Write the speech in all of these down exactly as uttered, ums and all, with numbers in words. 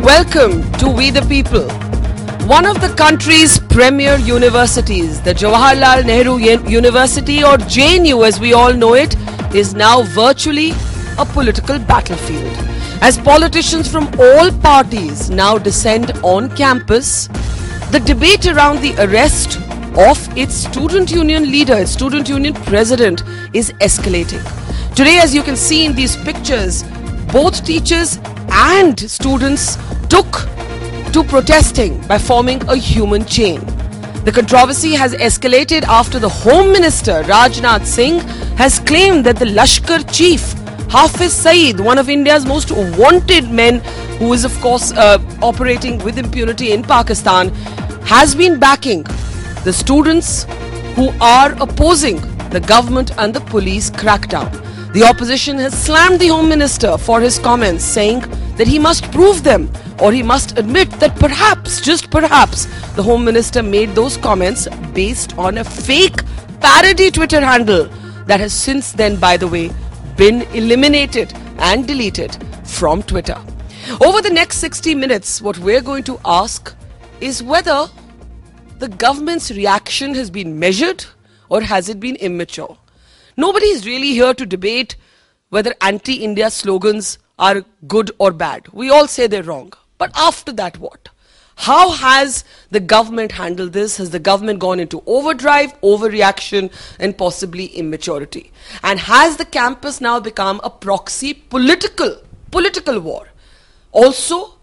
Welcome to We the People. One of the country's premier universities, the Jawaharlal Nehru University, or J N U as we all know it, is now virtually a political battlefield. As politicians from all parties now descend on campus, the debate around the arrest of its student union leader, its student union president, is escalating. Today, as you can see in these pictures, both teachers and students took to protesting by forming a human chain. The controversy has escalated after the Home Minister Rajnath Singh has claimed that the Lashkar chief Hafiz Saeed, one of India's most wanted men, who is of course uh, operating with impunity in Pakistan, has been backing the students who are opposing the government and the police crackdown. The opposition has slammed the Home Minister for his comments, saying that he must prove them, or he must admit that perhaps, just perhaps, the Home Minister made those comments based on a fake parody Twitter handle that has since then, by the way, been eliminated and deleted from Twitter. Over the next sixty minutes, what we're going to ask is whether the government's reaction has been measured or has it been immature. Nobody is really here to debate whether anti-India slogans are good or bad. We all say they're wrong. But after that, what? How has the government handled this? Has the government gone into overdrive, overreaction, and possibly immaturity? And has the campus now become a proxy political, political war? Also,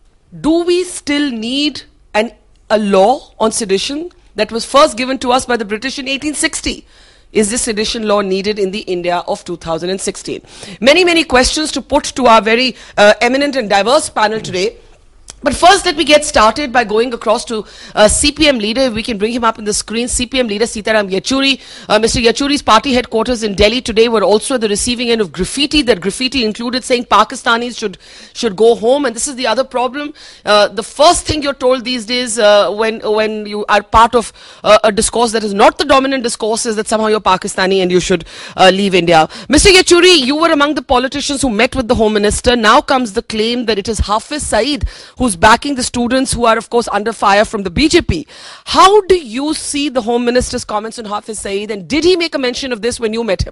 do we still need an, a law on sedition that was first given to us by the British in eighteen sixty? Is this sedition law needed in the India of two thousand sixteen? Many, many questions to put to our very uh, eminent and diverse panel today. But first, let me get started by going across to uh, C P M leader. If we can bring him up on the screen. C P M leader Sitaram Yechury. Uh, Mister Yechury's party headquarters in Delhi today were also at the receiving end of graffiti. That graffiti included saying Pakistanis should should go home. And this is the other problem. Uh, the first thing you're told these days uh, when when you are part of uh, a discourse that is not the dominant discourse is that somehow you're Pakistani and you should uh, leave India. Mister Yechury, you were among the politicians who met with the Home Minister. Now comes the claim that it is Hafiz Saeed who who's backing the students who are, of course, under fire from the B J P. How do you see the Home Minister's comments on Hafiz Saeed, and did he make a mention of this when you met him?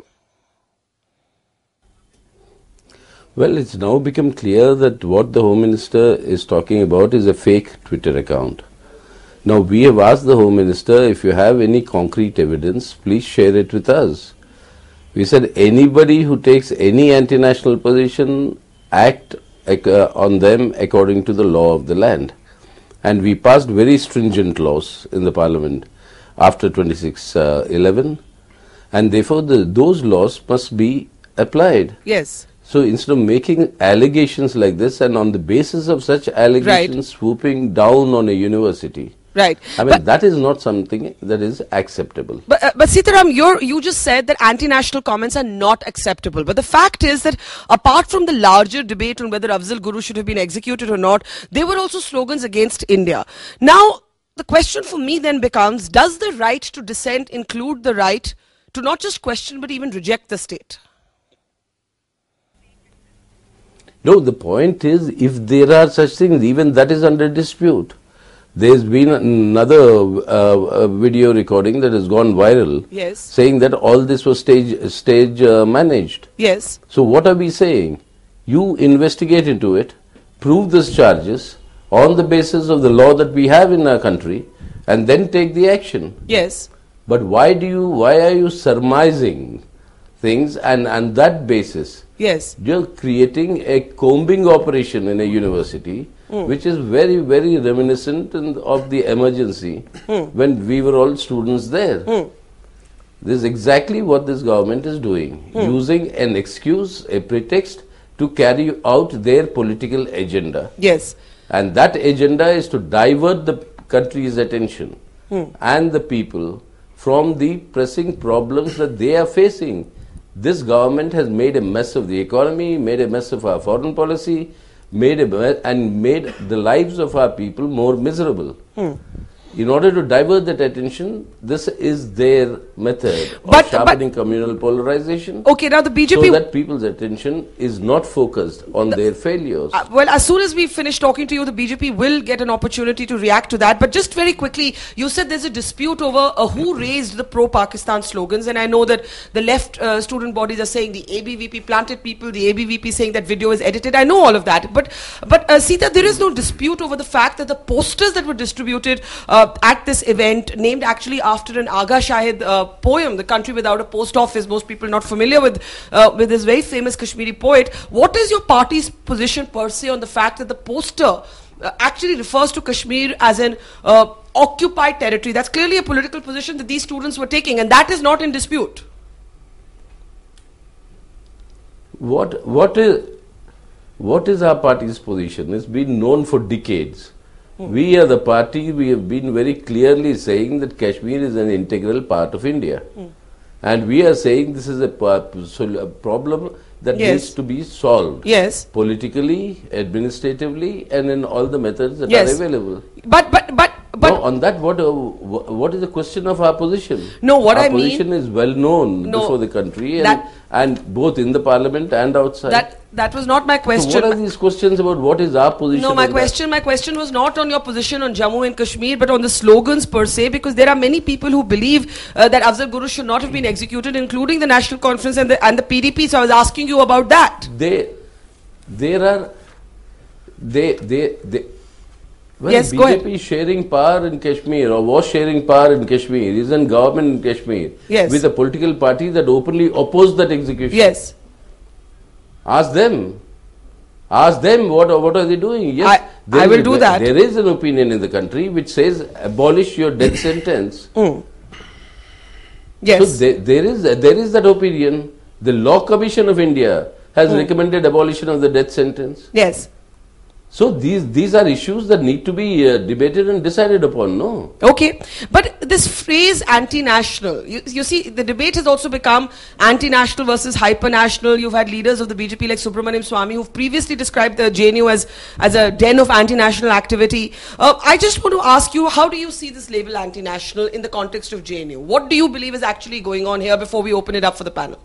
Well, it's now become clear that what the Home Minister is talking about is a fake Twitter account. Now, we have asked the Home Minister, if you have any concrete evidence, please share it with us. We said anybody who takes any anti-national position, act Uh, on them according to the law of the land. And we passed very stringent laws in the Parliament after twenty-six eleven, and therefore the, those laws must be applied. Yes. So instead of making allegations like this, and on the basis of such allegations right. swooping down on a university, right. I mean, but that is not something that is acceptable. But, uh, but Sitaram, you're, you just said that anti-national comments are not acceptable. But the fact is that apart from the larger debate on whether Afzal Guru should have been executed or not, there were also slogans against India. Now, the question for me then becomes, does the right to dissent include the right to not just question but even reject the state? No, the point is, if there are such things, even that is under dispute. There's been another uh, video recording that has gone viral, yes, saying that all this was stage stage uh, managed. Yes. So what are we saying? You investigate into it, prove these charges on the basis of the law that we have in our country, and then take the action. Yes. But why do you? Why are you surmising things, and on that basis? Yes. You're creating a combing operation in a university, mm. which is very, very reminiscent of the emergency mm. when we were all students there. Mm. This is exactly what this government is doing, mm. using an excuse, a pretext to carry out their political agenda. Yes. And that agenda is to divert the country's attention mm. and the people from the pressing problems that they are facing. This government has made a mess of the economy, made a mess of our foreign policy, made a and made the lives of our people more miserable. Hmm. in order to divert that attention, this is their method But- of sharpening communal polarization. Okay, now the B J P... So that people's attention is not focused on their failures. Uh, well, as soon as we finish talking to you, the B J P will get an opportunity to react to that. But just very quickly, you said there's a dispute over uh, who raised the pro-Pakistan slogans. And I know that the left uh, student bodies are saying the A B V P planted people, the A B V P saying that video is edited. I know all of that. But, but uh, Sita, there is no dispute over the fact that the posters that were distributed uh, at this event, named actually after an Agha Shahid uh, poem, The Country Without a Post Office, most people not familiar with, uh, with this very famous Kashmiri poet. What is your party's position per se on the fact that the poster uh, actually refers to Kashmir as an uh, occupied territory? That's clearly a political position that these students were taking, and that is not in dispute. What, what, is, what is our party's position? It's been known for decades. Hmm. We are the party, we have been very clearly saying that Kashmir is an integral part of India. Hmm. And we are saying this is a, a problem that yes. needs to be solved. Yes. Politically, administratively, and in all the methods that yes. are available. But, but, but, but... No, on that, what, uh, what is the question of our position? No, what our I mean... Our position is well known no, before the country, and, that, and both in the parliament and outside. That, that was not my question. So what are these questions about what is our position? No, my question, my question was not on your position on Jammu and Kashmir, but on the slogans per se, because there are many people who believe uh, that Afzal Guru should not have been executed, including the National Conference and the, and the P D P. So I was asking you about that. They, there are, they, they, they. Well, yes, B J P go ahead. is sharing power in Kashmir, or was sharing power in Kashmir, is in government in Kashmir, yes. with a political party that openly opposed that execution. Yes. Ask them. Ask them what, what are they doing. Yes, I, I will do there, that. There is an opinion in the country which says abolish your death sentence. Mm. Yes. So there, there, is, there is that opinion. The Law Commission of India has mm. recommended abolition of the death sentence. Yes. So these these are issues that need to be uh, debated and decided upon, no? Okay, but this phrase anti-national, you, you see, the debate has also become anti-national versus hyper-national. You've had leaders of the B J P like Subramaniam Swamy who've previously described the J N U as, as a den of anti-national activity. Uh, I just want to ask you, how do you see this label anti-national in the context of J N U? What do you believe is actually going on here before we open it up for the panel?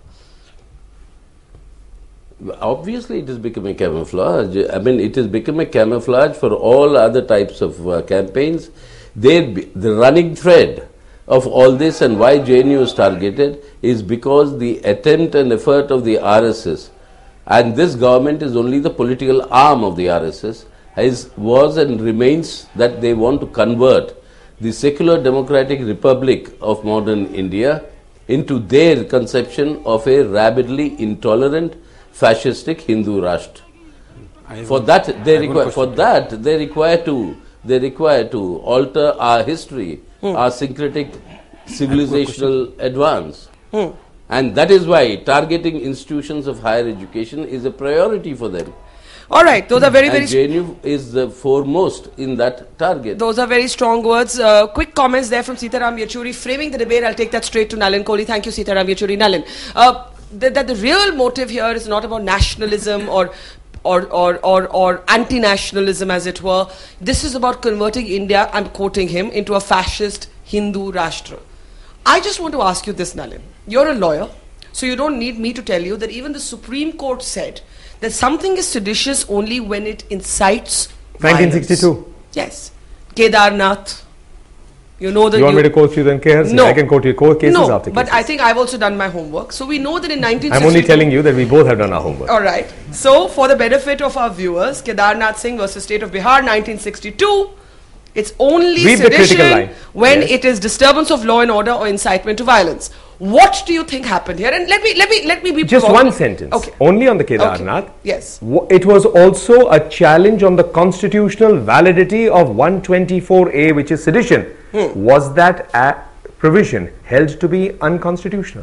Obviously, it has become a camouflage. I mean, it has become a camouflage for all other types of uh, campaigns. They, the running thread of all this and why J N U is targeted is because the attempt and effort of the R S S, and this government is only the political arm of the R S S, is, was and remains that they want to convert the secular democratic republic of modern India into their conception of a rabidly intolerant fascistic Hindu Rashtra. For that, they require. For that, they require to. They require to alter our history, hmm. our syncretic civilizational advance, hmm. and that is why targeting institutions of higher education is a priority for them. All right, those are very, and very... J N U is the foremost in that target. Those are very strong words. Uh, quick comments there from Sitaram Yechury. Framing the debate, I'll take that straight to Nalin Kohli. Thank you, Sitaram Yechury. Nalin, uh, that, that the real motive here is not about nationalism or or, or, or, or anti-nationalism, as it were. This is about converting India, I'm quoting him, into a fascist Hindu Rashtra. I just want to ask you this, Nalin. You're a lawyer, so you don't need me to tell you that even the Supreme Court said that something is seditious only when it incites nineteen sixty-two. Violence. Yes. Kedarnath. You know that you want you me to quote you then K R C? No. I can quote you court cases no, after cases. but I think I've also done my homework. So we know that in nineteen sixty-two... I'm only telling you that we both have done our homework. All right. So for the benefit of our viewers, Kedarnath Singh versus State of Bihar, nineteen sixty-two, it's only Read sedition when yes. it is disturbance of law and order or incitement to violence. What do you think happened here? And let me let me let me be just one sentence. Okay. Only on the Kedarnath. Okay. Yes. It was also a challenge on the constitutional validity of one twenty-four A, which is sedition. Hmm. Was that a provision held to be unconstitutional?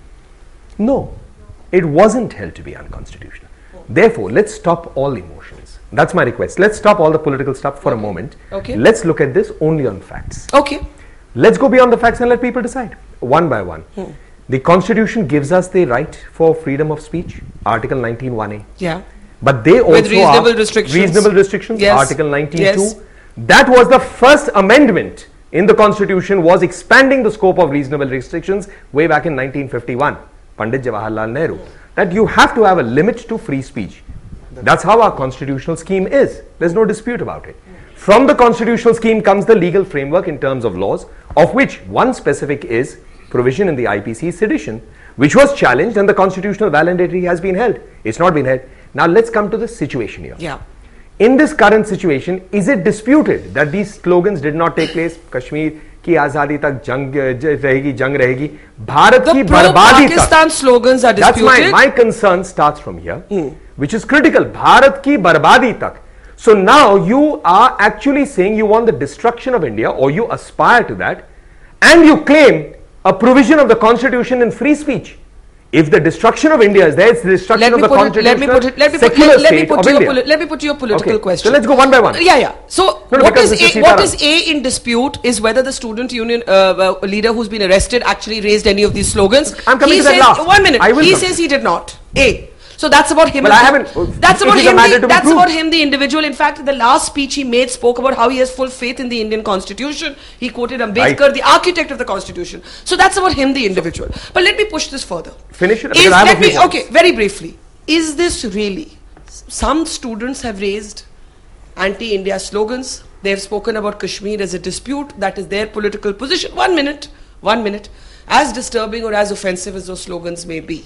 No, it wasn't held to be unconstitutional. Hmm. Therefore, let's stop all emotions. That's my request. Let's stop all the political stuff for okay. a moment. Okay. Let's look at this only on facts. Okay. Let's go beyond the facts and let people decide, one by one. Hmm. The Constitution gives us the right for freedom of speech, Article nineteen one A. Yeah. But they also with reasonable are restrictions. Reasonable restrictions, yes. Article nineteen two. Yes. That was the first amendment in the constitution was expanding the scope of reasonable restrictions way back in nineteen fifty-one, Pandit Jawaharlal Nehru, that you have to have a limit to free speech. That's how our constitutional scheme is. There's no dispute about it. From the constitutional scheme comes the legal framework in terms of laws, of which one specific is provision in the I P C sedition, which was challenged and the constitutional validity has been held. It's not been held. Now let's come to the situation here. Yeah. In this current situation, is it disputed that these slogans did not take place? Kashmir ki azadi tak jang rahegi, jang rahegi. Bharat ki barbadi tak. The pro-Pakistan slogans are disputed. That's my, my concern starts from here, mm. which is critical. Bharat ki barbadi tak. So now you are actually saying you want the destruction of India, or you aspire to that, and you claim a provision of the constitution in free speech. If the destruction of India is there, it's the destruction of the constitutional secular state of India. Let me put you a political okay. question. So let's go one by one. Yeah, yeah. So no, no, what is A, what is A in dispute is whether the student union uh, uh, leader who's been arrested actually raised any of these slogans. I'm coming he to that says, last. One minute. I will he come. says he did not. A. So that's about him. But I haven't. That's about him. The, that's about him, the individual. In fact, the last speech he made spoke about how he has full faith in the Indian Constitution. He quoted Ambedkar, right. the architect of the Constitution. So that's about him, the individual. But let me push this further. Finish it. Is, let me. Okay, very briefly. Is this really? Some students have raised anti-India slogans. They have spoken about Kashmir as a dispute. That is their political position. One minute. One minute. As disturbing or as offensive as those slogans may be.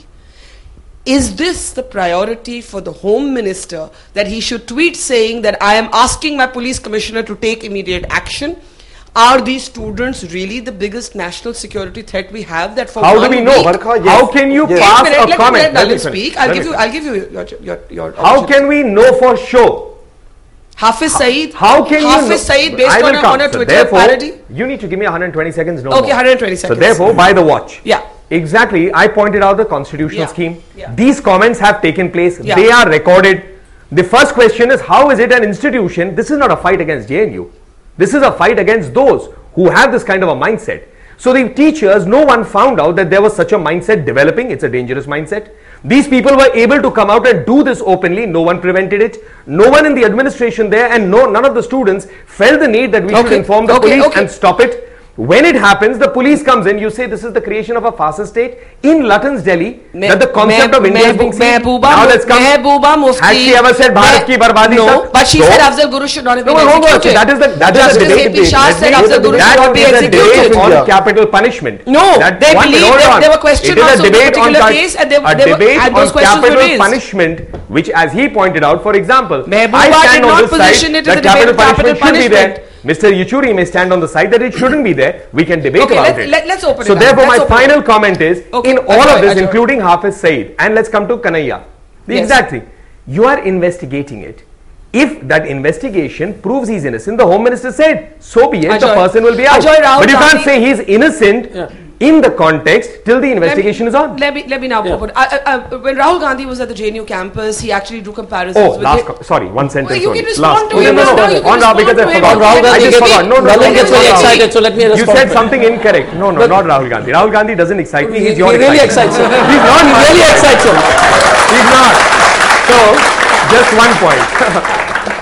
Is this the priority for the Home Minister, that he should tweet saying that I am asking my police commissioner to take immediate action? Are these students really the biggest national security threat we have? That for how one do we know? Week, yes. How can you yes. pass minute, a let comment? Me, let me speak. I'll give you. I'll give you your your your. How can we know for sure? Hafiz Saeed. How can Hafiz you know? Saeed based on a, on a so Twitter parody? You need to give me one hundred twenty seconds. No okay, more. one hundred twenty seconds. So therefore, by the watch. Yeah. Exactly, I pointed out the constitutional yeah. scheme. Yeah. These comments have taken place. Yeah. They are recorded. The first question is, how is it an institution? This is not a fight against J N U. This is a fight against those who have this kind of a mindset. So the teachers, no one found out that there was such a mindset developing. It's a dangerous mindset. These people were able to come out and do this openly. No one prevented it. No one in the administration there, and no none of the students felt the need that we okay. should inform the okay. police okay. and stop it. When it happens, the police comes in, you say this is the creation of a fascist state in Lutyens, Delhi, Me, that the concept me, of India is being seen. Now let's come. Mehbooba Mufti. Has she ever said Bharat ki barbadi? No, but she so, said Afzal Guru should not have been no, executed. No, that is the, that is the debate. A P Shah said Afzal Guru should not be executed. That is a debate on capital punishment. No, that they believe that there were questions on a particular case and they were on capital punishment, which as he pointed out, for example, Mehbooba did not position it in the debate of capital punishment. Mister Yechuri may stand on the side that it shouldn't be there. We can debate okay, about let, it. Let, let's open so it therefore, let's my final it. comment is, okay. in all Ajay, of this, Ajay. including Hafiz Saeed, and let's come to Kanhaiya. The yes. exact thing. You are investigating it. If that investigation proves he's innocent, the Home Minister said, so be it, Ajay. the person will be out. Ajay, but you can't say he's innocent yeah. in the context till the investigation me, is on. Let me, let me now yeah. put uh, uh, when Rahul Gandhi was at the J N U campus, he actually drew comparisons oh, with last com sorry, one sentence well, you only. can respond last. to him. No, no, no, no. On Rahul, because I forgot. Rahul Gandhi I just gets, forgot. No, no, Rahul no, gets no, very no, excited, so let me respond. You said something incorrect. No, no, not Rahul Gandhi. Rahul Gandhi doesn't excite me. He's he, your he really excites him. He's not. He really excites him. He's not. So, just one point.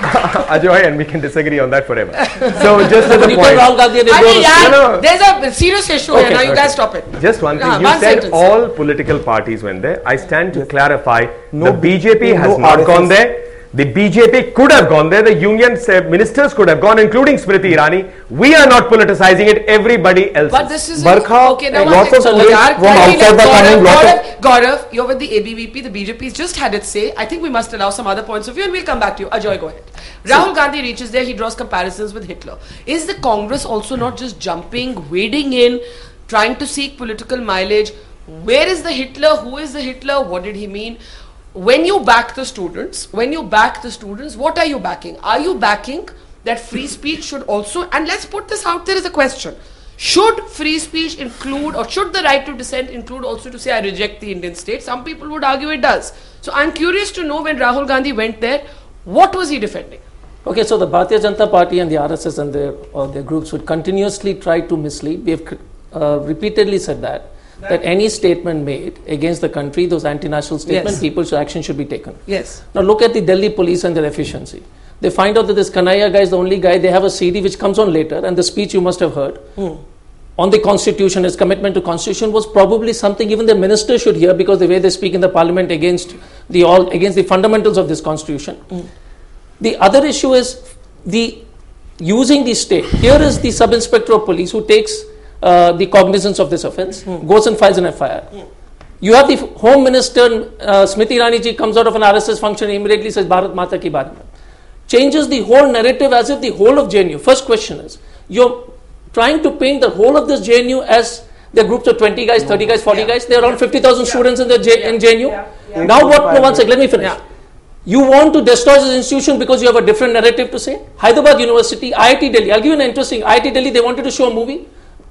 Ajoy, and we can disagree on that forever. So, just as a point. I mean, yeah, no, no. There's a serious issue okay, here. Now, okay. you guys stop it. Just one thing. Uh, you one said sentence. all political parties went there. I stand to yes. clarify. No, the B J P has no not R S S. gone there. The B J P could have gone there. The union ministers could have gone, including Smriti Irani. We are not politicizing it. Everybody else. But this is Barkha. Okay, now lots of students from outside the coming. Gaurav, Gaurav, you're with the A B V P. The B J P's just had its say. I think we must allow some other points of view, and we'll come back to you. Ajoy, go ahead. Rahul Gandhi reaches there. He draws comparisons with Hitler. Is the Congress also not just jumping, wading in, trying to seek political mileage? Where is the Hitler? Who is the Hitler? What did he mean? When you back the students, when you back the students, what are you backing? Are you backing that free speech should also, and let's put this out there as a question, should free speech include, or should the right to dissent include also to say I reject the Indian state? Some people would argue it does. So I'm curious to know, when Rahul Gandhi went there, what was he defending? Okay, so the Bharatiya Janata Party and the R S S and their, or their groups would continuously try to mislead. We have uh, repeatedly said that. That any statement made against the country, those anti-national statements, yes. people's action should be taken. Yes. Now look at the Delhi police and their efficiency. They find out that this Kanhaiya guy is the only guy. They have a C D which comes on later, and the speech you must have heard mm. on the constitution, his commitment to constitution was probably something even the minister should hear, because the way they speak in the parliament against the all against the fundamentals of this constitution. Mm. The other issue is the using the state. Here is the sub-inspector of police who takes uh, the cognizance of this offence, mm. goes and files an F I R. Mm. You have the Home Minister, uh, Smriti Irani ji, comes out of an R S S function and immediately says Bharat Mata ki baat mein. Changes the whole narrative as if the whole of J N U. First question is, you're trying to paint the whole of this J N U as the groups of twenty guys, thirty guys, forty yeah. guys. There are around fifty thousand yeah. students in the J- in J N U. Yeah. Yeah. Now what, no, one second, let me finish. Yeah. You want to destroy this institution because you have a different narrative to say? Hyderabad University, I I T Delhi, I'll give you an interesting, I I T Delhi, they wanted to show a movie.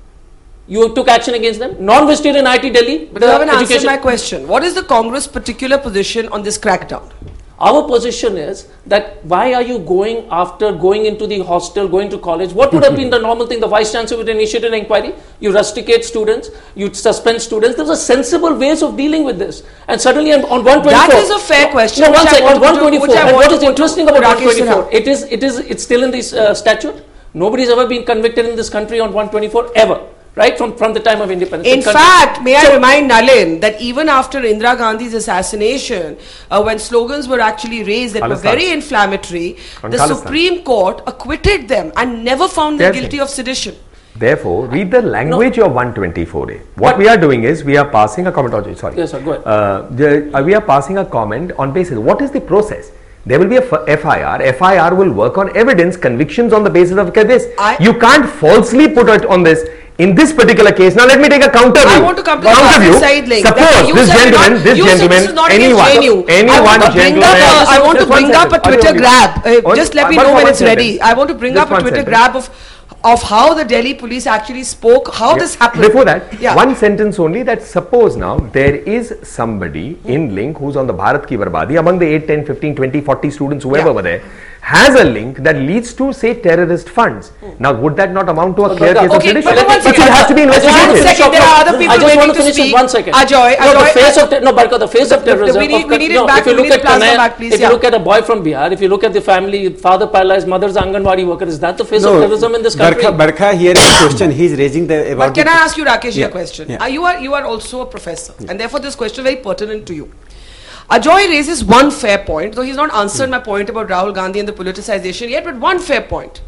You took action against them. Non-vegetarian I I T Delhi. But you haven't answered my question. What is the Congress' particular position on this crackdown? Our position is that why are you going after going into the hostel, going to college? What would have been the normal thing? The Vice Chancellor would initiate an inquiry. You rusticate students. You suspend students. There's a sensible ways of dealing with this. And suddenly on one twenty-four. That is a fair question. No, one second. On one twenty-four. And what is interesting about one twenty-four? It is, it is, it's still in this uh, statute. Nobody's ever been convicted in this country on one twenty-four ever. Right from, from the time of independence. In fact, may I so, remind Nalin that even after Indira Gandhi's assassination, uh, when slogans were actually raised that Khalistan. were very inflammatory, On the Khalistan. Supreme Court acquitted them and never found them guilty of sedition. Therefore, read the language no. of one twenty-four A. What we are doing is, we are passing a comment. Oh, sorry. Yes, sir, go ahead. Uh, the, uh, we are passing a comment on basis. What is the process? There will be a F I R. F I R will work on evidence, convictions on the basis of this. I you can't falsely put it on this. In this particular case, now let me take a counter view. I want to come to counter the view. Side link. Suppose this gentleman, not, this gentleman, anyone, anyone gentleman. I want to bring up a Twitter grab. Uh, just let me know when it's ready. I want to bring up a Twitter grab of of how the Delhi police actually spoke, how yeah. this happened. Before that, yeah. one sentence only, that suppose now there is somebody mm. in link who's on the Bharat Ki Barbadi, among the eight, ten, fifteen, twenty, forty students, whoever yeah. were there, has a link that leads to, say, terrorist funds. Mm. Now, would that not amount to a clear case okay, of sedition? But, but it has to be investigated. One second, there are other people I waiting to, to speak. One second. Ajoy, no, Ajoy, the face of no, Barka, the face the, of terrorism. The, the, we need, we need no, it back. If you look at Kanhaiya, back, please, if yeah. you look at a boy from Bihar, if you look at the family, father paralyzed, mother's Anganwadi worker, is that the face no, of terrorism in this country? Barka, Barka here is a question he is raising the about. But can I ask you, Rakesh, yeah. a question? Yeah. Uh, you are you are also a professor, yeah. and therefore this question is very pertinent to you. Ajoy raises one fair point, though he's not answered hmm. my point about Rahul Gandhi and the politicization yet, but one fair point.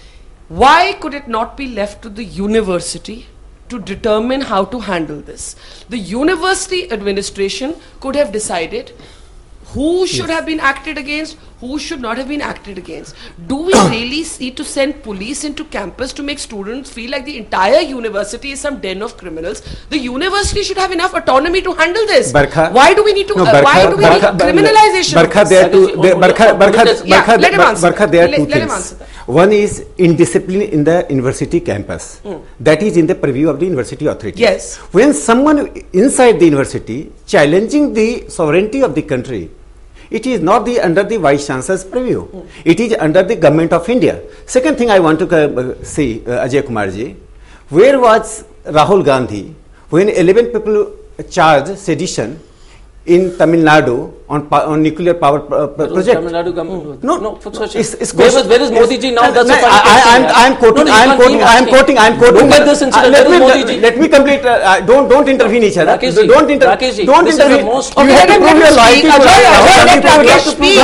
Why could it not be left to the university to determine how to handle this? The university administration could have decided who should yes. have been acted against, who should not have been acted against. Do we really need to send police into campus to make students feel like the entire university is some den of criminals? The university should have enough autonomy to handle this. Barkha, why do we need to? No, uh, Barkha, why do we Barkha, need criminalization? Barkha, there to Barkha, Barkha, yeah, Barkha, let him answer. Barkha, there are two let, let things. One is indiscipline in the university campus. Mm. That is in the purview of the university authority. Yes. When someone inside the university challenging the sovereignty of the country, it is not the under the Vice Chancellor's purview. Mm. It is under the Government of India. Second thing I want to uh, say, uh, Ajay Kumar ji, where was Rahul Gandhi when eleven people charged sedition in Tamil Nadu on, on nuclear power uh, project? Tamil Nadu government. No, no. It's, it's where, was, where is Modi ji now? That's no, a funny I, I, I am quoting. No, no, I am quoting. I am quoting. I am quoting. Look at this incident. Uh, let, me, Modi ji. let me complete. Uh, don't don't intervene each other. Rakesh ji, don't inter Rakesh ji, don't intervene. Okay, you have to prove your loyalty. Let Rakesh speak.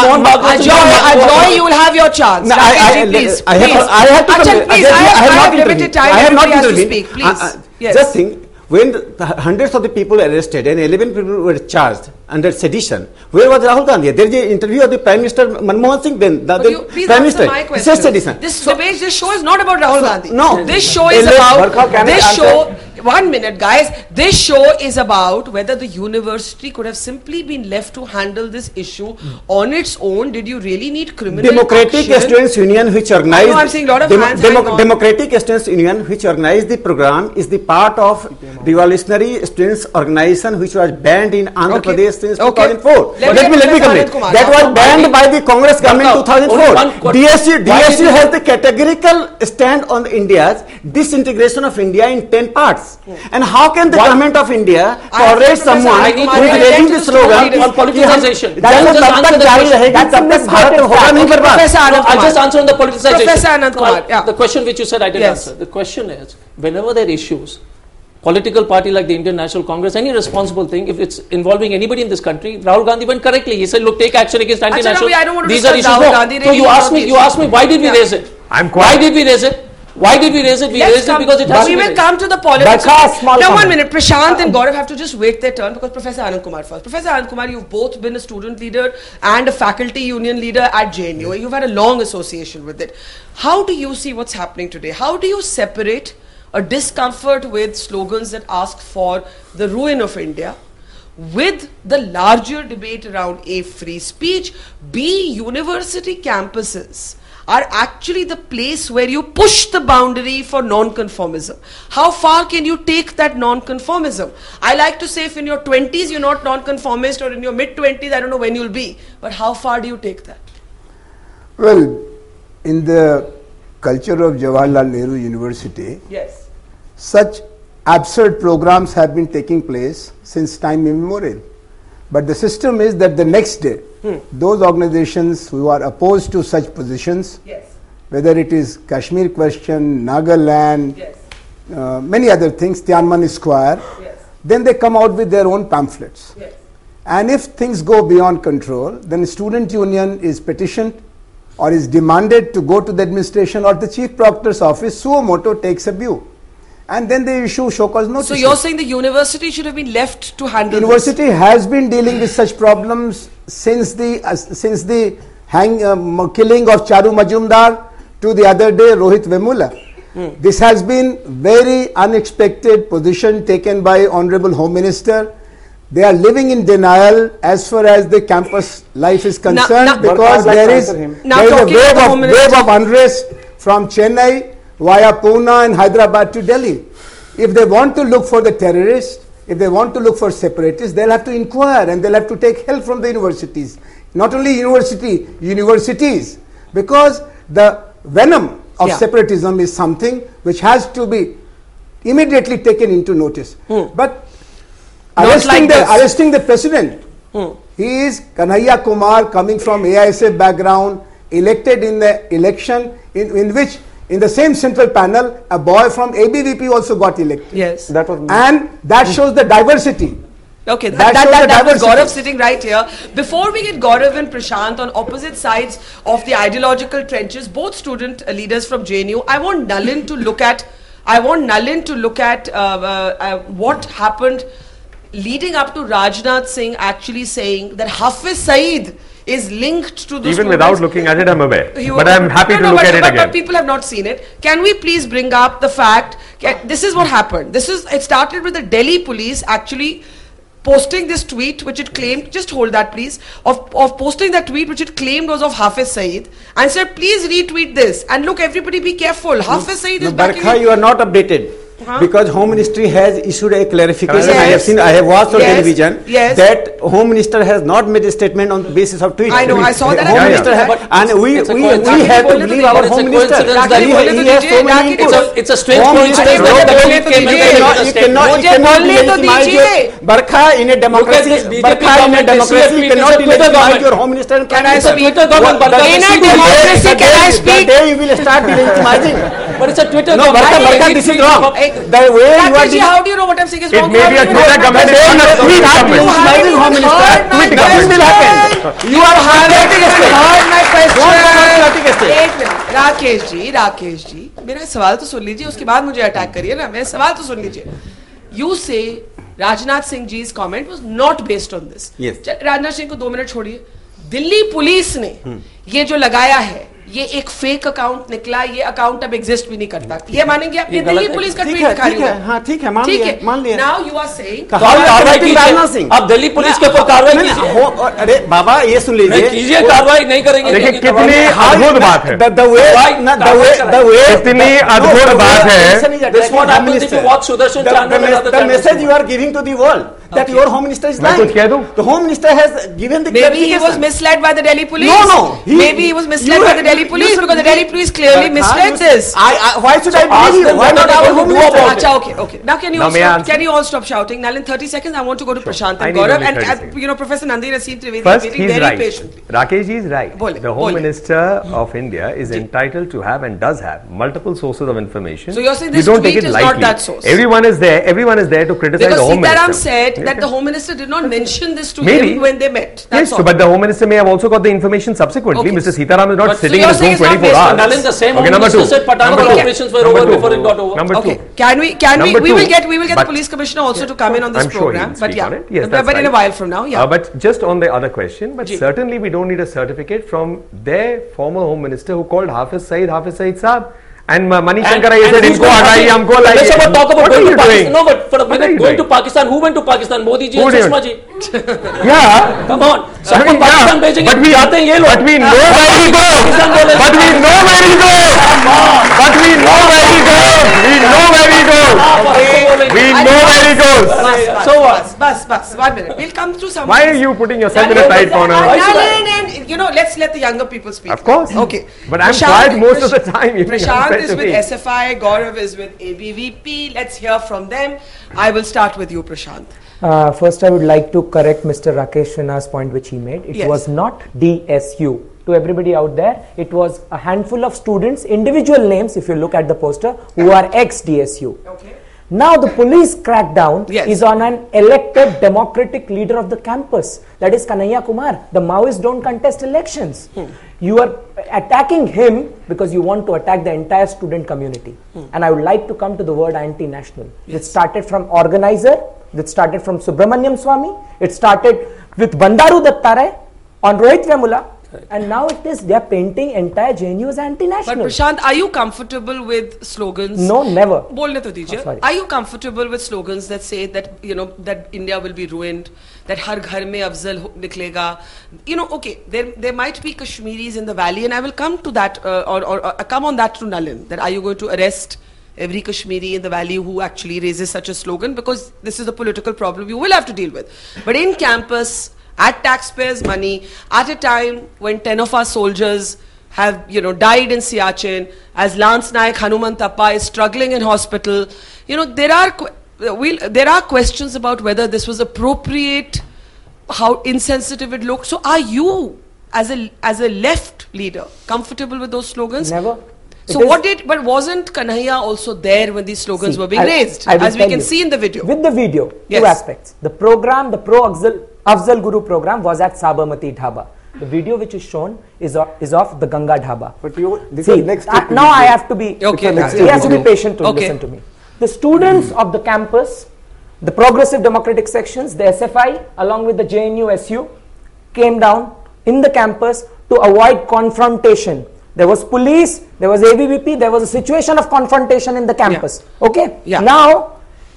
Ajoy, you will have your chance. No, I, I, please, I, have, I have to Achal, please, I have, I have limited time. I have not to intervened. Speak, please. Uh, uh, yes. Just think. When the hundreds of the people arrested and eleven people were charged under sedition, where was Rahul Gandhi? There is an interview of the Prime Minister Manmohan Singh then, the, the you, please Prime answer Minister. My question. Sedition. This so, debate, this show is not about Rahul so, Gandhi. No. This show is about, this show, one minute guys, this show is about whether the university could have simply been left to handle this issue mm. on its own. Did you really need criminal Democratic action? Students Union which organized, I know, I'm seeing a lot of Demo hands Demo Democratic Students Union which organized the program is the part of Revolutionary Students Organization which was banned in Andhra okay. Pradesh since okay. two thousand four. Let, let me let me complete. That was banned by the Congress government in two thousand four. D S U, D S U has the categorical stand on India's disintegration of India in ten parts. us. And how can the government of India tolerate someone I who need is to raising get this to slogan the on politicization. जब तक तक जारी रहेगी तब तक भारत होगा नहीं बर्बाद. Professor Anand I'll Kumar. just answer on the politicization. Professor Anand Kumar, No, yeah. The question which you said I didn't Yes. answer. The question is, whenever there are issues, political party like the Indian National Congress, any responsible thing, if it's involving anybody in this country, Rahul Gandhi went correctly. He said, look, take action against anti-national. Ravi, I don't want to These are discuss issues. Rahul No. Gandhi, So really you not asked me, the you issue. asked me, why did we Yeah. raise it? I'm Why quiet. did we raise it? Why did we raise it? We Let's raised come, it because it has we to be will raised. come to the politics. Barkha, small now, one comment. minute. Prashant and Gaurav have to just wait their turn because Professor Anand Kumar first. Professor Anand Kumar, you've both been a student leader and a faculty union leader at J N U. You've had a long association with it. How do you see what's happening today? How do you separate a discomfort with slogans that ask for the ruin of India with the larger debate around A, free speech, B, university campuses are actually the place where you push the boundary for non-conformism. How far can you take that non-conformism? I like to say if in your twenties you're not non-conformist or in your mid-twenties, I don't know when you'll be, but how far do you take that? Well, in the culture of Jawaharlal Nehru University, Yes. such absurd programs have been taking place since time immemorial. But the system is that the next day, hmm. those organizations who are opposed to such positions, Yes. whether it is Kashmir question, Nagaland, Yes. uh, many other things, Tiananmen Square, Yes. then they come out with their own pamphlets. Yes. And if things go beyond control, then student union is petitioned or is demanded to go to the administration or the chief proctor's office. Suo moto takes a view. And then they issue show cause notices. So you're saying the university should have been left to handle University has been dealing with such problems since the uh, since the hang um, killing of Charu Majumdar to the other day Rohit Vemula. Mm. This has been very unexpected position taken by Honorable Home Minister. They are living in denial as far as the campus life is concerned now, because like there is, now there is a talking wave about the of, Home wave Minister. of unrest from Chennai via Pune and Hyderabad to Delhi. If they want to look for the terrorists, if they want to look for separatists, they'll have to inquire and they'll have to take help from the universities. Not only university, universities, because the venom of Yeah. separatism is something which has to be immediately taken into notice. Hmm. But Not arresting, like the, this. arresting the president, Hmm. he is Kanhaiya Kumar coming from A I S F background, elected in the election in, in which in the same central panel, a boy from A B V P also got elected. Yes. That was And that shows the diversity. Okay, that, That that, shows that, the that was diversity. Gaurav sitting right here. Before we get Gaurav and Prashant on opposite sides of the ideological trenches, both student uh, leaders from J N U, I want Nalin to look at, I want Nalin to look at uh, uh, uh, what happened leading up to Rajnath Singh actually saying that Hafiz Saeed is linked to the Even students. without looking at it, I'm aware. You- But I'm happy no, to no, look but, at it but, again. But people have not seen it. Can we please bring up the fact? Can, this is what happened. This is it started with the Delhi police actually posting this tweet, which it claimed. Just hold that, please. Of of posting that tweet, which it claimed was of Hafiz Saeed, and said, please retweet this. And look, everybody, be careful. Hafiz Saeed No, is backing Barkha, it. you are not updated. Huh? Because Home Ministry has issued a clarification. Yes. I have seen, I have watched on Yes. television Yes. that Home Minister has not made a statement on the basis of tweet. I know, I saw that. Home I Minister know has, that. and we It's a we, coincidence. we have to It's a believe our coincidence Home Minister. that Raki He, bole he to has dijiye, so many Raki inputs. It's a, it's a strange Home coincidence. Minister Bole wrote to the- dijiye. you cannot, you cannot, you Mujhe cannot bolne to delegitimize dijiye. your Barkha in a democracy. this B J P Barkha in a government, this democracy, C F P, you cannot this is a Twitter delegitimize government. your Home Minister. and Can Prime I Minister. speak? Twitter government, What- Barkha, the- In a the day- democracy, the can day- I speak? The day you will start delegitimizing. But it's a Twitter No, government. Barkha, Hey, Barkha, hey, this is hey, wrong. hey, The way you are Rakesh ji, dealing- how do you know what I'm saying is It wrong? may How be do a you know Twitter what I'm government, saying? it's not a You tweet have government. to Delegitimising Home Minister. heard my Tweet government will happen. You are highlighting a question. state. Heard my question. Don't promote political state. एक minute, Rakesh ji, Rakesh ji, मेरा सवाल तो सुन लीजिए, उसके बाद मुझे attack करिए ना, मेरा सवाल तो सुन लीजिए. You say Rajnath Singh ji's comment was not based on this. Yes. Rajnath Singh को दो मिनट छोड़िए. दिल्ली पुलिस ने ये जो लगाया है, ये एक फेक अकाउंट निकला, ये अकाउंट अब एग्जिस्ट भी नहीं करता. ये मानेंगे आप? ये दिल्ली पुलिस का ठीक ट्वीट है, दिखा रही ठीक है, हूँ. हाँ, ठीक है, मान ठीक लिया, है. मान लिया। Now you are saying कहा- तो आप How कार्रवाई you are कीजिए. Rajnath Singh? आप दिल्ली पुलिस के ऊपर कार्रवाई नहीं, कीजिए. हो- और- अरे बाबा ये सुन नहीं लीजिए कीजिए, कार्रवाई नहीं करेंगे. देखिए क्योंकि कितनी कार्रवाई- अद्भुत बात है. The, the way, Right, no, the कार्रवाई way, करें. the way, कितनी the- अद्भुत no, the बात way है. opposition is This is what attacking happens if you Home watch Sudarshan Minister. channel The, and the, other the channels. message you are giving to the world that Okay. your Home Minister is मैं lying. कुछ कह दूं? The Home Minister has given the Maybe he was clarification. misled by the Delhi police. No, no. He- Maybe he was misled you- by the Delhi you police should because the be- Delhi police clearly But, misled huh, you- this. I, I, why should I ask believe you? them Why what not are they our going to Home do Minister? about it? Acha, okay, okay. Now can you Now all may I stop, answer? can you all stop shouting? Now in thirty seconds, I want to go to Prashant I and need Gaurav only and, thirty and seconds. you know Professor Nandi Naseem Trivedi First, waiting he's very right. patiently. Rakesh ji is right. Bole, the Home bole. Minister of India is entitled to have and does have multiple sources of information. So you're saying You this don't tweet take it is lightly. not that source? Everyone is there. Everyone is there to criticize Because the Home Sitaram Minister. said Okay. that the Home Minister did not mention this to Maybe. him when they met. That's Yes, all. so, but the Home Minister may have also got the information subsequently. Okay. Mister Sitaram is not But- sitting so in you're his saying room it's not twenty-four based on hours. Nalin, the same Okay, Home number Minister two. said Pathanakot Number two. operations were Number over two. before it got over. Number Okay, two. can we can we Number we will two. get we will get But- the police commissioner also to come in on this I'm sure program. he'll But speak yeah, on it. Yes, but, that's but in a right. while from now, yeah. Uh, but just on the other question, but Ji. certainly we don't need a certificate from their former Home Minister who called Hafiz Saeed, Hafiz Saeed Saab. And uh, Manish And- Shankar, he and said, who's "Inko going to hatayi, Pakistan? humko laiye." Let's about talk about What are going you to Pakistan. doing? No, but for a What are minute, you going to doing? Pakistan. Who went to Pakistan? Modi ji Who and did? Sushma ji. Yeah. Come on. I सबको mean, Pakistan yeah, भेजेंगे. but we जाते हैं ये लोग. but we know where he goes. Pakistan बोले. But we know where he goes. But we know where he goes. We know where he goes. We know where he goes. Bas, So what? bas, bas, bas, one minute. We'll come through some. Why are you putting yourself in a tight corner? No, Why should no, I? no, no, you know, let's let the younger people speak. Of course. Okay. But I'm Prashant- quiet most of the Prash- time. You Prashant compare is to with me. S F I, Gaurav is with A B V P. Let's hear from them. I will start with you, Prashant. Uh, first, I would like to correct Mister Rakesh Sinha's point which he made. It Yes. was not D S U. To everybody out there, it was a handful of students, individual names, if you look at the poster, who are ex-D S U. Okay. Now the police crackdown Yes. is on an elected democratic leader of the campus. That is Kanhaiya Kumar. The Maoists don't contest elections. Hmm. You are attacking him because you want to attack the entire student community. Hmm. And I would like to come to the word anti-national. It started from organizer, it started from Subramaniam Swamy, it started with Bandaru Dattare on Rohit Vemula, and now it is they are painting entire J N U as But anti-national. Prashant, are you comfortable with slogans? No, never. Bolne to dijiye. Oh, sorry. Are you comfortable with slogans that say that you know that India will be ruined, that har ghar mein afzal ho- niklega? You know, okay, there there might be Kashmiris in the valley, and I will come to that uh, or, or, or come on that to Nalin. That are you going to arrest every Kashmiri in the valley who actually raises such a slogan? Because this is a political problem you will have to deal with. But in campus, at taxpayers' money, at a time when ten of our soldiers have, you know, died in Siachen, as Lance Naik Hanumantappa is struggling in hospital, you know, there are que- we'll, there are questions about whether this was appropriate, how insensitive it looked. So, are you, as a as a left leader, comfortable with those slogans? Never. So, It is- what did? But wasn't Kanhaiya also there when these slogans See, were being I- raised, I will as we tell can you. see in the video? With the video, Yes. two aspects. The program, the Pro Afzal, Afzal Guru program was at Sabarmati Dhaba. The video which is shown is of, is of the Ganga Dhaba. But you, this See, is next uh, step. now I have to be, Okay, next he step. has to be Okay. patient to Okay. listen to me. The students of the campus, the progressive democratic sections, the S F I along with the J N U S U came down in the campus to avoid confrontation. There was police, there was A B V P, there was a situation of confrontation in the campus. Okay? Yeah. Now,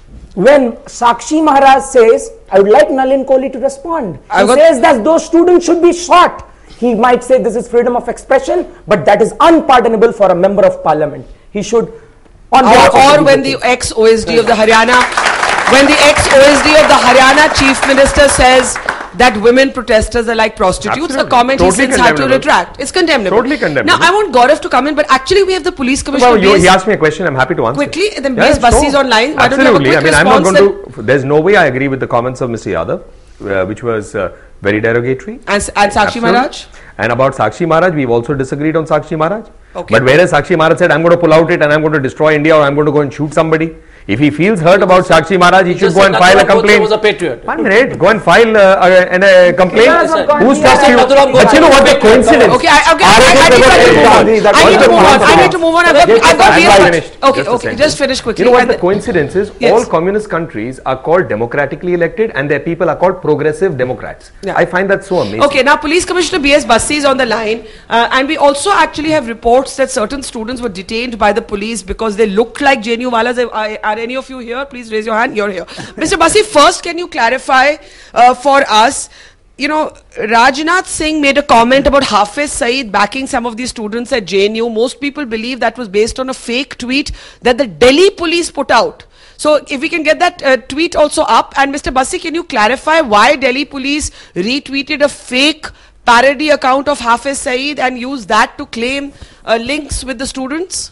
when Sakshi Maharaj says, I would like Nalin Kohli to respond. I He got- says that those students should be shot. He might say this is freedom of expression, but that is unpardonable for a member of parliament. He should, on behalf Or, of or when the B J P. ex-O S D of the Haryana, when the ex-O S D of the Haryana chief minister says that women protesters are like prostitutes, the Absolutely. comment Totally he since had to condemnable. retract. It's condemnable. Totally condemnable. Now, I want Gaurav to come in, but actually we have the police commissioner. Well, you, B S he asked me a question. I'm happy to answer. Quickly, then Yeah, B S Basi is sure. online. Why don't you have a Absolutely. quick I mean, I'm not response going to. There's no way I agree with the comments of Mister Yadav, uh, which was uh, very derogatory. And, and Sakshi Absolutely. Maharaj? And about Sakshi Maharaj, we've also disagreed on Sakshi Maharaj. Okay. But whereas Sakshi Maharaj said, I'm going to pull out it and I'm going to destroy India or I'm going to go and shoot somebody. If he feels hurt about Sakshi Maharaj, he should Just go said and file a Nathuram Godse complaint. was a patriot. One minute, go and file uh, a, an, a complaint. Yes, of course. Who's He trust has you? Nathuram Godse. But you know what the coincidence? Okay, I, okay, I, I, I, need, I need to move on. I need to move on. I need to move on. I've got, Yes, I've got I'm B S finished. Okay, Just a okay, sentence. just finish quickly. You know what And the then- coincidence is? Yes. All communist countries are called democratically elected and their people are called progressive Democrats. Yeah. I find that so amazing. Okay, now Police Commissioner B S Basi is on the line, uh, and we also actually have reports that certain students were detained by the police because they look like J N U walas. Are, are any of you here? Please raise your hand. You're here. Mister Basi, first can you clarify uh, for us, you know, Rajnath Singh made a comment about Hafiz Saeed backing some of these students at J N U. Most people believe that was based on a fake tweet that the Delhi police put out. So if we can get that uh, tweet also up. And Mister Bassi, can you clarify why Delhi police retweeted a fake parody account of Hafiz Saeed and used that to claim uh, links with the students?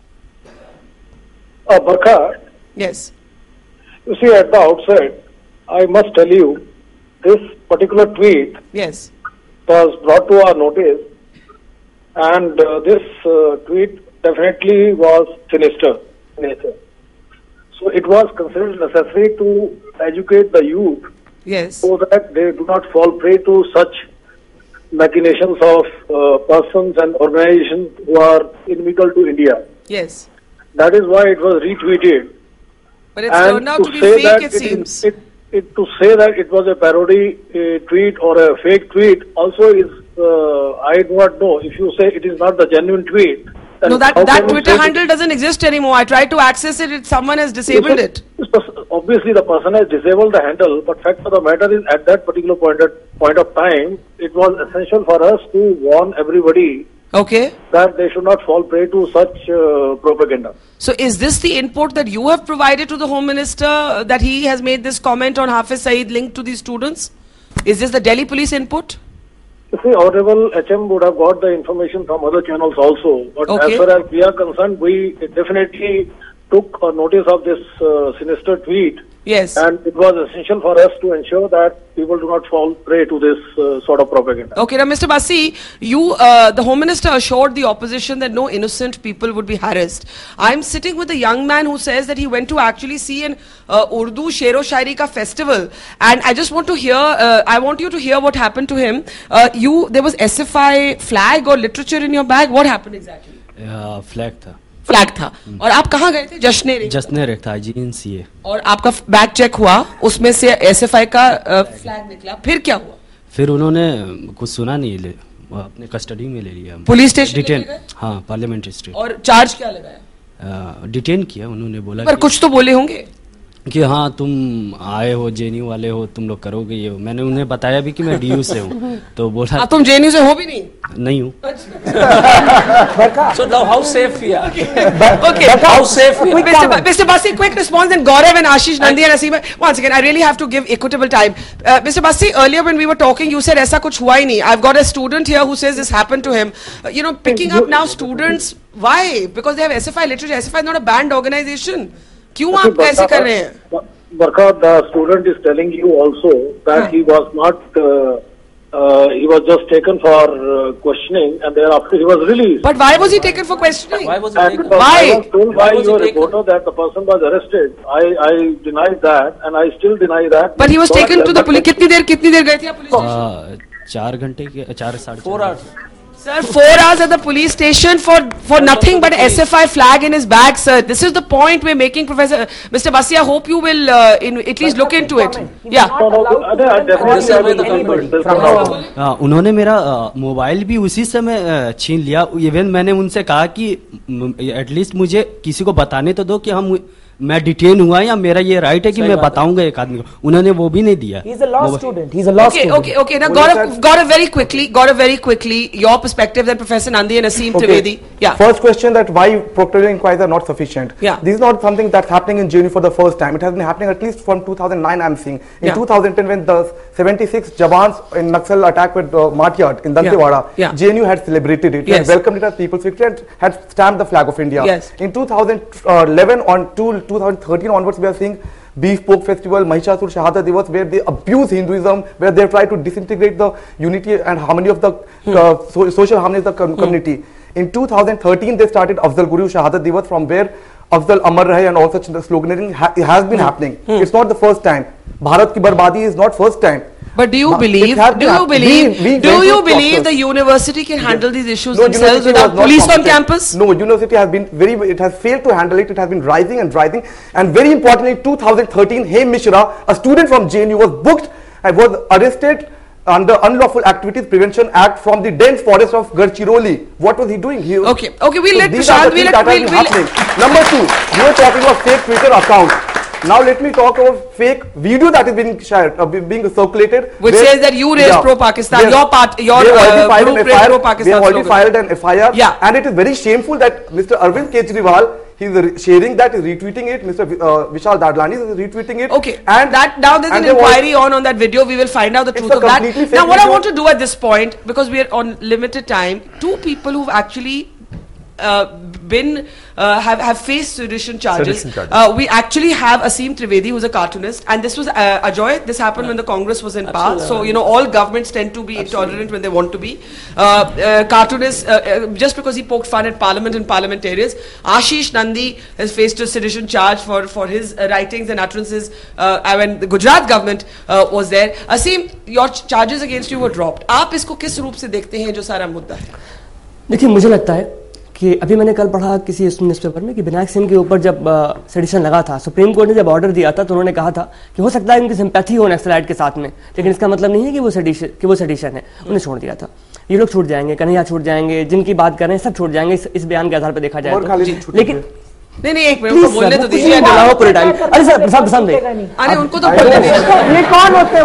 Uh, Barkha, Yes. you see, at the outset, I must tell you, this particular tweet Yes. was brought to our notice, and uh, this uh, tweet definitely was sinister in nature. So it was considered necessary to educate the youth Yes. so that they do not fall prey to such machinations of uh, persons and organizations who are inimical to India. Yes. That is why it was retweeted. But it's And turned out to be say fake, that it is- seems. it, it, to say that it was a parody uh, tweet or a fake tweet also is, uh, I do not know. If you say it is not the genuine tweet, then No, that, how that can you Twitter say handle doesn't exist anymore. I tried to access it, it someone has disabled it. This pers- Obviously, the person has disabled the handle, but fact of the matter is, at that particular point, at, point of time, it was essential for us to warn everybody Okay. that they should not fall prey to such uh, propaganda. So is this the input that you have provided to the Home Minister, uh, that he has made this comment on Hafiz Saeed linked to these students? Is this the Delhi police input? You see, Honorable H M would have got the information from other channels also. But Okay. as far as we are concerned, we definitely took a notice of this uh, sinister tweet. Yes. And it was essential for us to ensure that people do not fall prey to this uh, sort of propaganda. Okay, now Mister Bassi, you, uh, the Home Minister assured the opposition that no innocent people would be harassed. I'm sitting with a young man who says that he went to actually see an uh, Urdu Shero Shairi Ka festival, and I just want to hear, uh, I want you to hear what happened to him. Uh, you, there was S F I flag or literature in your bag. What happened exactly? Flag था flag था. और आप कहाँ गए थे? जश्न रे. जश्न रेख था जी एन सी ए और आपका बैग चेक हुआ, उसमें से एस एफ आई का फ्लैग निकला. फिर क्या हुआ? फिर उन्होंने कुछ सुना नहीं ले अपने कस्टडी में ले लिया पुलिस स्टेशन डिटेन हाँ पार्लियामेंट्री स्टेट और चार्ज क्या लगाया? डिटेन किया उन्होंने बोला पर कुछ तो बोले होंगे कि हाँ तुम आए हो जेएनयू वाले हो तुम लोग करोगे ये मैंने उन्हें बताया भी कि मैं डीयू से हूँ तो बोला तुम जेएनयू से हो भी नहीं नहीं हूँ So now how safe we are? Okay, How safe we are? Mister Ba- Mister Bassi, quick response, and Gaurav and Ashish Nandi and Aseema. Once again, I really have to give equitable time. Uh, Mister Bassi, earlier when we were talking, you said ऐसा कुछ हुआ ही नहीं. I've got a student here who says this happened to him. Uh, you know, picking up now students. Why? Because they have S F I literature. S F I is not a banned organization. क्यों आप ऐसे कर रहे हैं? Barkha, the student is telling you also that Huh. he was not, uh, uh, he was just taken for uh, questioning, and thereafter he was released. But why was he taken for questioning? Why was it And taken? because Why? I was told Why by was he your taken? reporter that the person was arrested. I, I denied that, and I still deny that. But he was Because taken to the that- police. कितनी देर कितनी देर गए थे आप police station? चार घंटे के चार साढ़े Four चार hours. Sir, four hours at the police station for for nothing but S F I flag in his bag, sir. This is the point we're making, Professor Mister Bassi. I hope you will uh, in, at least look into it. Yeah. No, no, I- I definitely This is I where will the look into government- it. There's from no now doubt. on. आ, उन्होंने मेरा आ, mobile भी उसी समय आ, छीन लिया even मैंने उनसे कहा कि एटलीस्ट मुझे किसी को बताने तो दो कि हम मैं डिटेन हुआ या मेरा ये राइट है कि मैं बताऊंगा एक आदमी को उन्होंने वो भी नहीं दिया He's a law student. He's a law Okay, student. okay, okay. Now, Gaurav, Gaurav, very quickly, Gaurav, very quickly, your perspective, then Professor Nandi and Aseem Trivedi. Yeah. First question, that why proctoral inquiries are not sufficient. Yeah. This is not something that's happening in J N U for the first time. It has been happening at least from two thousand nine, I'm seeing. In Yeah. two thousand ten, when the seventy-six Jawans in Naxal attack with uh, Martyard in Dantewada, Yeah. J N U had celebrated it, Yes. had welcomed it as people's victory and had stamped the flag of India. Yes. In two thousand eleven on to two thousand thirteen onwards, we are seeing Beef Pork Festival, Mahishasur Shahada Divas, where they abuse Hinduism, where they try to disintegrate the unity and harmony of the uh, so, social harmony of the com- community. In two thousand thirteen, they started Afzal Guru Shahadat Divas, from where Afzal Amar Rahe and all such sloganeering ha- has been happening. It's not the first time. Bharat ki barbadi is not first time. But do you Ma- believe? it has Do been you hap- believe? we- we do went you through believe process. the university can handle these issues No, themselves university without was not police on competent. campus? No, university has been very, it has failed to handle it. It has been rising and rising. And very importantly, in two thousand thirteen, Hem Mishra, a student from J N U, was booked and was arrested under Unlawful Activities Prevention Act from the dense forest of Gadchiroli. What was he doing? He was, Okay, okay, we'll let these are Prashant, the we'll things let, that have we'll, been we'll, happening. Number two, you were talking about fake Twitter account. Now let me talk about fake video that is being shared, uh, be- being circulated. Which where- says that you raised Yeah. pro-Pakistan, Yes. your part, your They have already uh, filed group an raised F I R. pro-Pakistan They have already slogan. filed an F I R. Yeah. And it is very shameful that Mister Arvind Kejriwal He's re- sharing that, he's retweeting it. Mister V- uh, Vishal Dadlani is retweeting it. Okay, and that now there's an and they want- inquiry on on that video. We will find out the It's truth a of that. completely fake Now, what I video. want to do at this point, because we are on limited time, two people who've actually uh, been uh, have have faced sedition charges. Sedition charges. Uh, we actually have Aseem Trivedi, who's a cartoonist, and this was uh, Ajoy. This happened when the Congress was in power. Absolutely. So you know, all governments tend to be intolerant when they want to be. Uh, uh, cartoonist, uh, uh, just because he poked fun at Parliament and parliamentarians. Ashish Nandi has faced a sedition charge for for his uh, writings and utterances uh, when the Gujarat government uh, was there. Aseem, your ch- charges against you were dropped. आप इसको किस रूप से देखते हैं जो सारा मुद्दा है? देखिए, मुझे लगता है कि अभी मैंने कल पढ़ा किसी न्यूज़पेपर में कि विनायक सिंह के ऊपर जब सेडिशन लगा था, सुप्रीम कोर्ट ने जब ऑर्डर दिया था तो उन्होंने कहा था कि हो सकता है उनकी सिंपैथी हो नक्सलाइट के साथ में, लेकिन इसका मतलब नहीं है कि वो सेडिशन कि वो सेडिशन है। उन्हें छोड़ दिया था। ये लोग छूट जाएंगे, कन्हैया छूट जाएंगे, जिनकी बात कर रहे हैं सब छूट जाएंगे इस, इस बयान के आधार पर देखा जाए तो। लेकिन नहीं नहीं एक मिनट उनको बोलने तो दीजिए। पूरे टाइम अरे सर प्रसाद प्रसाद अरे उनको तो बोलने दीजिए। ये कौन होते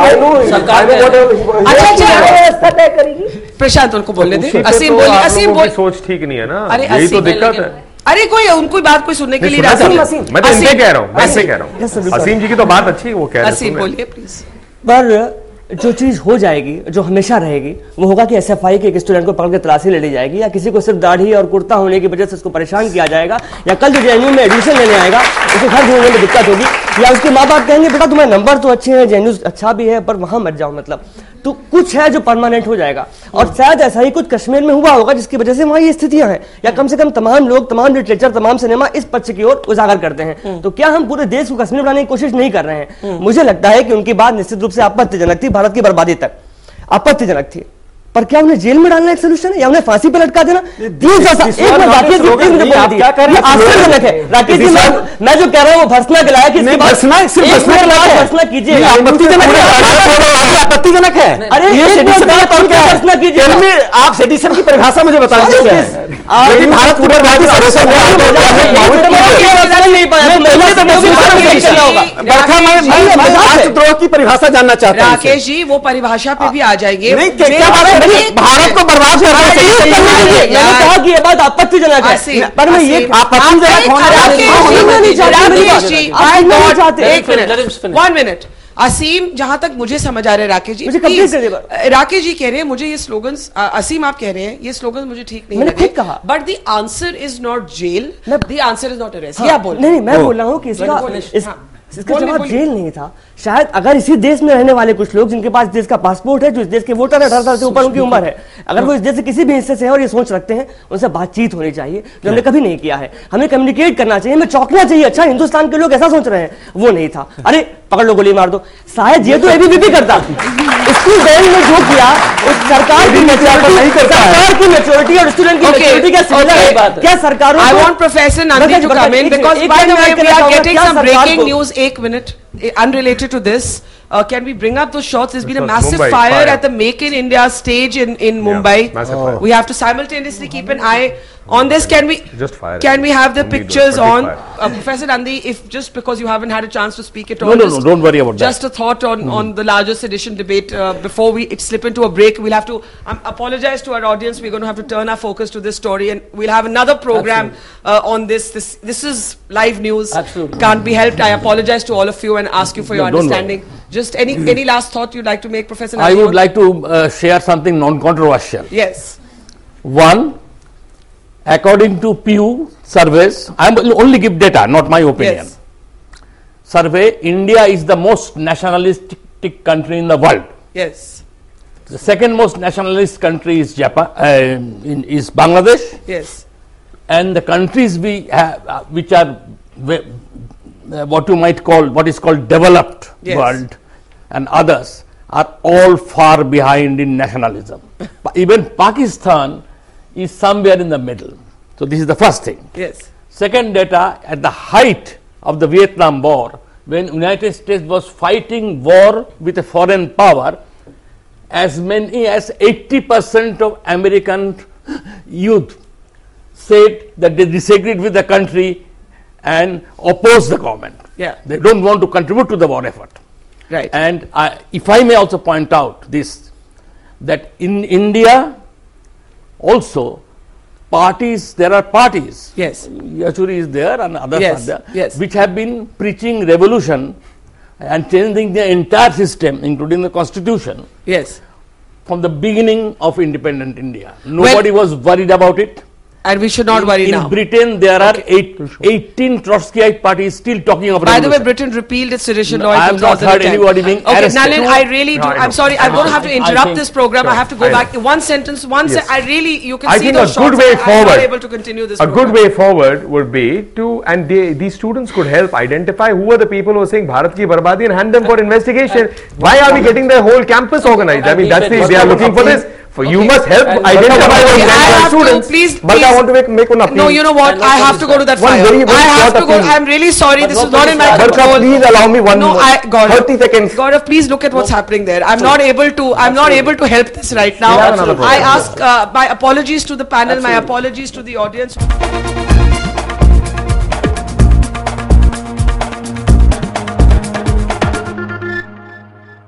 हैं? अच्छा अच्छा व्यवस्था तय करेगी। प्रशांत उनको बोलने दे। तो असीम बोलिए। आप असीम लोगों बोल। की सोच ठीक नहीं है ना, अरे यही तो असीम, दिक्कत है। अरे कोई उनको बात कोई सुनने के लिए नहीं, राजी सुना नहीं। तो- मैं तो इनसे असीम, कह रहा हूँ, मैं इनसे असीम, कह रहा हूँ। Yes, sir, बिल्कुल। असीम जी की तो बात अच्छी है, वो कह रहे हैं, असीम सुन रहे हैं। बोलिए प्लीज। पर जो चीज़ हो जाएगी, जो हमेशा रहेगी, वो होगा कि एसएफआई के एक स्टूडेंट को पकड़ के तलाशी ले ली जाएगी, या किसी को सिर्फ दाढ़ी और कुर्ता होने की वजह से उसको परेशान किया जाएगा, या कल जो जेएनयू में एडमिशन लेने आएगा उसे घर ढूंढने में दिक्कत होगी, या उसके माँ बाप कहेंगे बेटा तुम्हारे नंबर तो अच्छे हैं, जेएनयू अच्छा भी है पर वहां मत जाओ। मतलब तो कुछ है जो परमानेंट हो जाएगा, और शायद ऐसा ही कुछ कश्मीर में हुआ होगा जिसकी वजह से वहां ये स्थितियां हैं, या कम से कम तमाम लोग, तमाम लिटरेचर, तमाम सिनेमा इस पक्ष की ओर उजागर करते हैं। तो क्या हम पूरे देश को कश्मीर बनाने की कोशिश नहीं कर रहे हैं? मुझे लगता है कि उनकी बात निश्चित रूप से आपत्तिजनक थी, भारत की बर्बादी तक आपत्तिजनक थी, पर क्या उन्हें जेल में डालना एक सोल्यूशन है, या उन्हें फांसी पे लटका देना? तीन सौ एक मिनट राकेश जी प्लीज मुझे बोलने दीजिए, ये आश्चर्यजनक है। राकेश जी मैं मैं जो कह रहा हूँ वो भर्सना गिलाया कि इसके बाद भर्सना कीजिए, आपत्तिजनक है। अरे भर्सना कीजिए। आप सेडिशन की परिभाषा मुझे बता दीजिए। भारत पूरे राष्ट्रद्रोह की परिभाषा जानना चाहता हूँ। राकेश जी वो परिभाषा पे भी आ जाएंगे। नहीं, क्या बात है? भारत को बर्बाद कर रहा है। मैंने कहा कि ये बात आपत्तिजनक है, पर मैं ये आपत्तिजनक वन मिनट असीम, जहां तक मुझे समझ आ रहा है राकेश जी, मुझे कंप्लीट कर दीजिए। please, राकेश जी कह रहे हैं मुझे ये स्लोगन्स, असीम आप कह रहे हैं ये स्लोगन्स मुझे ठीक नहीं मैंने लगे, खुद कहा। But the answer is not jail, the answer is not arrest. हाँ, क्या बोल नहीं नहीं मैं बोल रहा हूँ कि इसका बोलिए, इस, हाँ। इसका बोलिए, जवाब बोलिए। जेल नहीं था। शायद अगर इसी देश में रहने वाले कुछ लोग जिनके पास देश का पासपोर्ट है, जो इस देश के वोटर है, अठारह साल से ऊपर उनकी उम्र है, अगर वो इस देश से किसी भी हिस्से से है और ये सोच रखते हैं, उनसे बातचीत होनी चाहिए, जो हमने कभी नहीं किया है। हमें कम्युनिकेट करना चाहिए, हमें चौंकना चाहिए। अच्छा हिंदुस्तान के लोग ऐसा सोच रहे हैं, वो नहीं था। अरे पकड़ लो, गोली मार दो। शायद ये तो एबीवीपी करता। स्कूल बैंक में जो किया उस सरकार की मैच्योरिटी, सरकार की मैच्योरिटी और स्टूडेंट की मैच्योरिटी क्या सिमिलर है? क्या सरकारों I को- want Professor Nandi to come in because by the way we are getting some breaking news. एक minute, unrelated to this. Uh, can we bring up those shots? There's been a was massive Mumbai fire, fire. at the Make in India stage in in Yeah, Mumbai. massive fire. We have to simultaneously keep an eye on this. Can we Just fire. can we have the Only pictures those, on but big uh, Professor Nandi? If just because you haven't had a chance to speak at No, all, no, just, no, don't worry about that. just a thought on on the larger sedition debate uh, before we it slip into a break. We'll have to um, apologize to our audience. We're going to have to turn our focus to this story, and we'll have another program uh, on this. This this is live news. Absolutely. Can't be helped. I apologize to all of you and ask you for your No, don't understanding. Just any any last thought you'd like to make, Professor I Nandi? would like to uh, share something non-controversial. Yes. One, according to Pew surveys, I will only give data, not my opinion. Yes. Survey, India is the most nationalistic country in the world. Yes. The second most nationalist country is Japan, uh, in, is Bangladesh, Yes. and the countries we have, uh, which are ve- uh, what you might call, what is called developed Yes. world, and others are all far behind in nationalism. Pa- Even Pakistan is somewhere in the middle. So this is the first thing. Yes. Second data, at the height of the Vietnam War, when United States was fighting war with a foreign power, as many as eighty percent of American youth said that they disagreed with the country and opposed the government. Yeah. They don't want to contribute to the war effort. Right. And I, if I may also point out this, that in India also parties, there are parties. Yes. Yachuri is there and others Yes, are there, yes. which have been preaching revolution and changing the entire system, including the constitution, Yes. from the beginning of independent India. Nobody was worried about it. And we should not in, worry in now. Britain, there are eight, eighteen Trotskyite parties still talking of By the way, revolution. Britain repealed its sedition No, law in I have not heard two thousand ten. anybody being Okay, arrested. Nalin, I really do. No, I I'm know. sorry, I'm going to have to I interrupt think- this program. I have to go I know. back. One sentence, one Yes. se- I really, you can I see think those a good shots. way I'm not forward- able to continue this A program. good way forward would be to, and they, these students could help identify who are the people who are saying Bharat ki barbadi and hand them for investigation. Why are we getting the whole campus organized? I mean, that's the, they are looking for this. For you must help And- identify Okay, those I have to, students. please, But please. I want to make, make one appeal. No, you know what? And I also have to go to that One fire. very, very I have short to go. appeal. I'm really sorry. But This no is not in my police But control. sir, please allow me one No, more. I, Gaurav, thirty seconds. Gaurav, please look at what's happening there. I'm not able to. I'm not able to help this right now. We'll have another I program. ask uh, my apologies to the panel. My apologies to the audience.